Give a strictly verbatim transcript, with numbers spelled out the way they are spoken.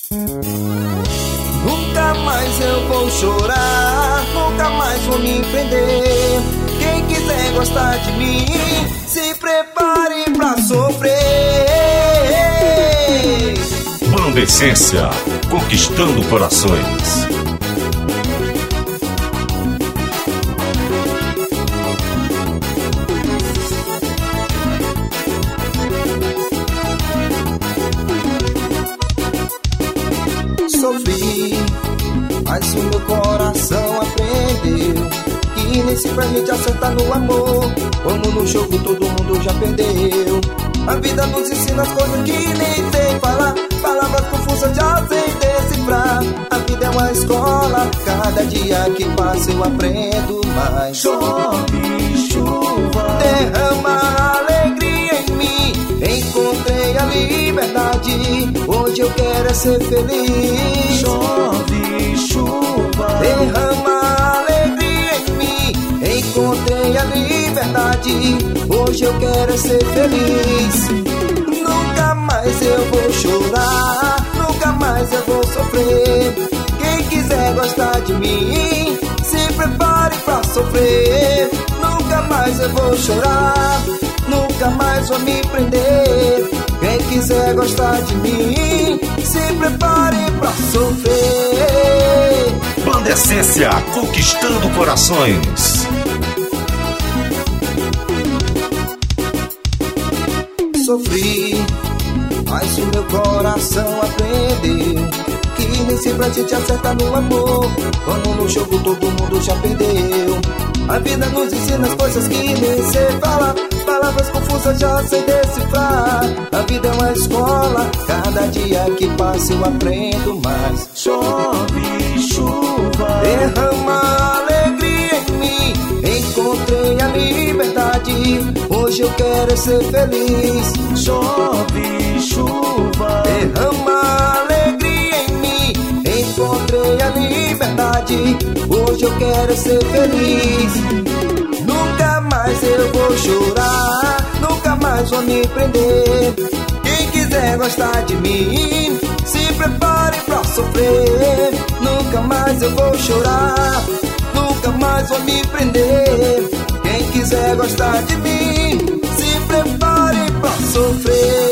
Nunca mais eu vou chorar, nunca mais vou me prender. Quem quiser gostar de mim, se prepare pra sofrer. Banda Essência, conquistando corações. Sofri, mas o meu coração aprendeu que nem sempre a gente acerta no amor. Como no jogo todo mundo já perdeu. A vida nos ensina as coisas que nem sei falar, palavras confusas já sei decifrar. A vida é uma escola, cada dia que passa eu aprendo mais. Chove chuva, derrama alegria em mim, encontrei a liberdade, hoje eu quero é ser feliz. Chove chuva, derrama alegria em mim, encontrei a liberdade, hoje eu quero é ser feliz. Nunca mais eu vou chorar, nunca mais eu vou sofrer. Quem quiser gostar de mim, se prepare pra sofrer. Nunca mais eu vou chorar, nunca mais vou me prender. Quem quiser gostar de mim, se prepare pra sofrer. Banda Essência, conquistando corações. Sofri, mas o meu coração aprendeu que nem sempre a gente acerta no amor. Como no jogo todo mundo já perdeu. A vida nos ensina as coisas que nem sei falar, palavras confusas já sei decifrar. A vida é uma escola, cada dia que passa eu aprendo mais. chove chuva, derrama alegria em mim, encontrei a liberdade, hoje eu quero ser feliz. chove chuva, derrama alegria em mim, encontrei a liberdade, hoje eu quero ser feliz. Nunca mais eu vou chorar, nunca mais vou me prender. Quem quiser gostar de mim, se prepare pra sofrer. Nunca mais eu vou chorar, nunca mais vou me prender. Quem quiser gostar de mim, se prepare pra sofrer.